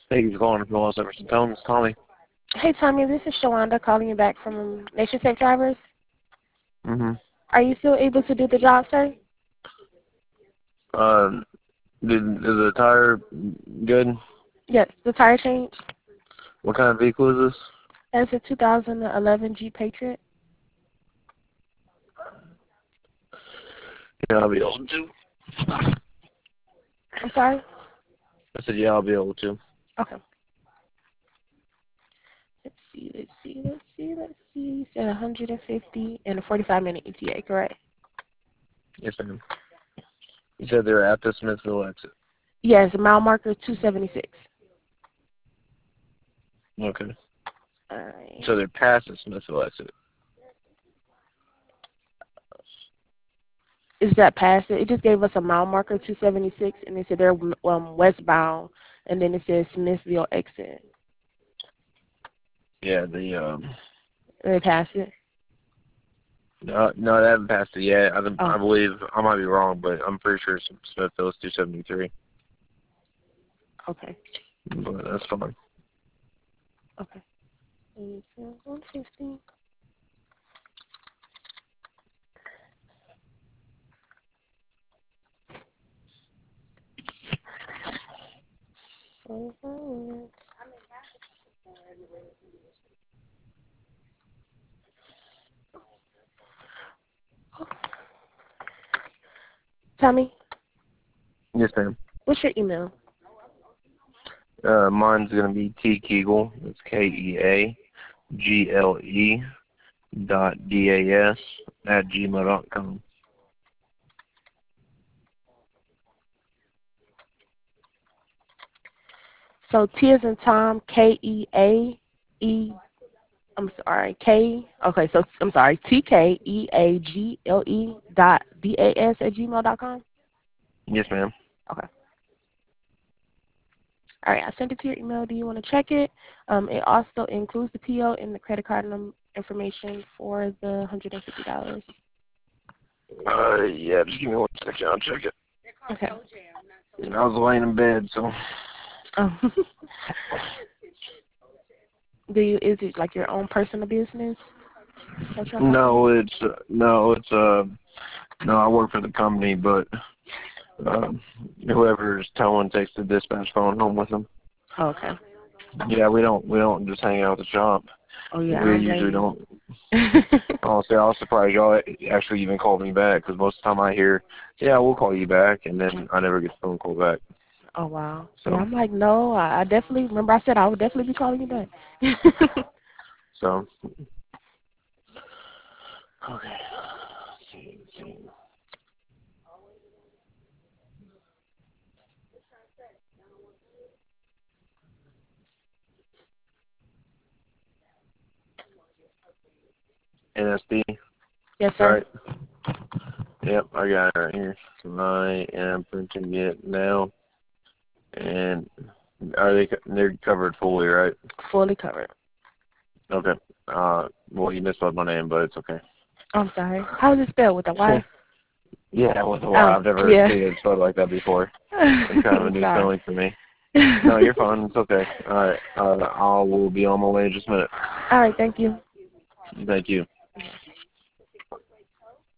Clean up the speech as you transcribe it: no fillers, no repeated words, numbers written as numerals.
Thank you for calling from Los Everson Tones. Tommy. Hey, Tommy, this is Shawanda calling you back from Nation Safe Drivers. Mm-hmm. Are you still able to do the job, sir? Is the tire good? Yes, the tire change. What kind of vehicle is this? That's a 2011 Jeep Patriot. Yeah, I'll be able to. I'm sorry? I said, yeah, I'll be able to. Okay. Let's see. You said 150 and a 45-minute ETA, correct? Yes, ma'am. You said they're at the Smithville exit. Yes, mile marker 276. Okay. All right. So they're past the Smithville exit. Is that past it? It just gave us a mile marker 276, and it said they're westbound, and then it says Smithville exit. Yeah, They passed it. no, they haven't passed it yet. I Oh, believe, I might be wrong, but I'm pretty sure Smithville is 273. okay. But that's fine. Okay. 150. Tommy, Yes, ma'am. what's your email? Mine's gonna be T Kegel. It's KEAGLE .DAS@gmail.com. So T as in Tom, KEAE. I'm sorry, K. Okay, so I'm sorry, TKEAGLE .DAS@gmail.com. Yes, ma'am. Okay. All right, I sent it to your email. Do you want to check it? It also includes the PO and the credit card information for the $150. Yeah, just give me 1 second. I'll check it. Okay. I was laying in bed, so. Is it like your own personal business? That's your company? No, I work for the company, but whoever's towing takes the dispatch phone home with them. Oh, okay. Yeah, we don't just hang out at the shop. Oh yeah, I We don't usually blame don't. you. Honestly, I was surprised y'all actually even called me back, because most of the time I hear, yeah, we'll call you back, and then I never get the phone call back. Oh wow. Yeah, So, I'm like, no, I definitely remember I said I would definitely be calling you back. so. Okay. Let's see. NSD. Yes, All sir. right. Yep, I got it right here. So I am printing it now. And they're covered fully, right? Fully covered. Okay. Well, you misspelled my name, but it's okay. I'm sorry. How is it spelled, with a Y? Yeah, with a Y. Oh, I've never yeah. seen it spelled like that before. It's kind of I'm a new sorry. spelling for me. No, you're fine. It's okay. All right. I will be on my way in just a minute. All right, thank you. Thank you.